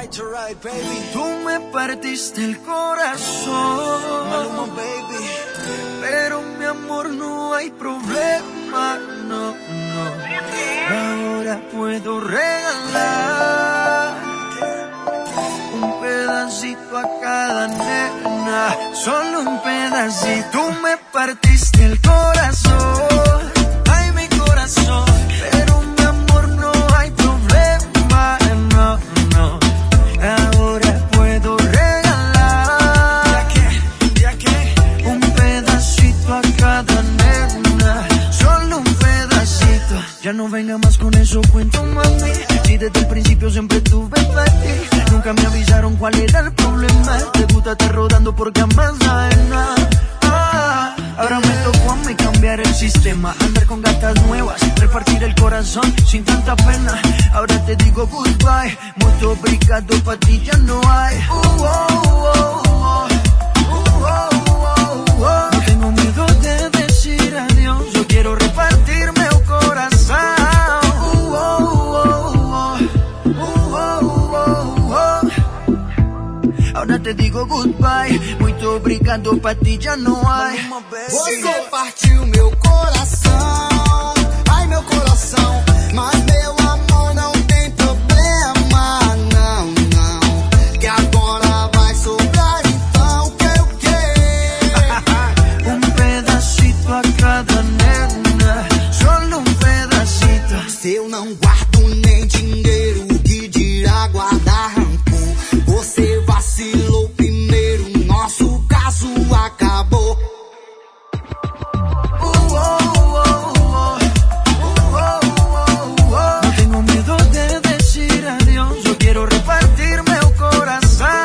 right, baby. Tú me partiste el corazón, Maluma, baby. pero mi amor no hay problema, no, no. Ahora puedo regalar un pedacito a cada nena, solo un pedacito. Tú me partiste el corazón, ay mi corazón, pero mi amor no hay problema, no, no. Ahora puedo regalar un pedacito a cada nena, solo un pedacito. Ya no venga más con eso, cuento mami, si desde el principio siempre tuve para ti. Nunca me avisaron cuál era el problema. Te gusta estar rodando por camas ajenas. Ahora me tocó a mí cambiar el sistema, andar con gatas nuevas, repartir el corazón sin tanta pena. Ahora te digo goodbye, mucho obrigado, pa' ti ya no hay. No tengo miedo de decir adiós, yo quiero repartirme el corazón. Ahora te digo goodbye, muito obrigado, pa' ti já não há. Você partiu meu coração, ai meu coração, mas meu amor não tem problema, não, não, que agora vai sobrar então que o quê? Pedacito a cada nena, solo pedacito. Se eu não guardo nem dinheiro, que dirá guardar rancor? Você vacilou primeiro, nosso caso acabou. No tengo miedo de decir adiós, yo quiero repartirme el corazón.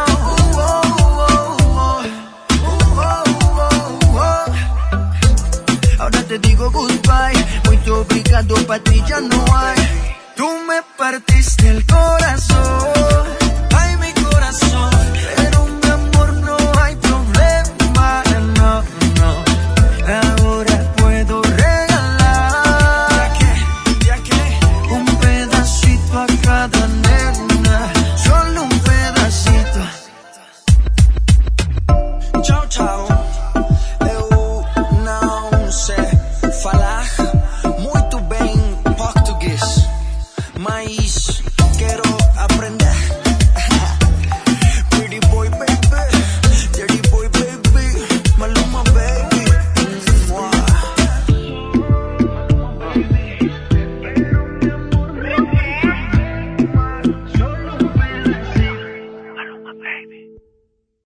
Ahora te digo goodbye, muito obrigado, pa' ti ya no hay. Tú me partiste el corazón.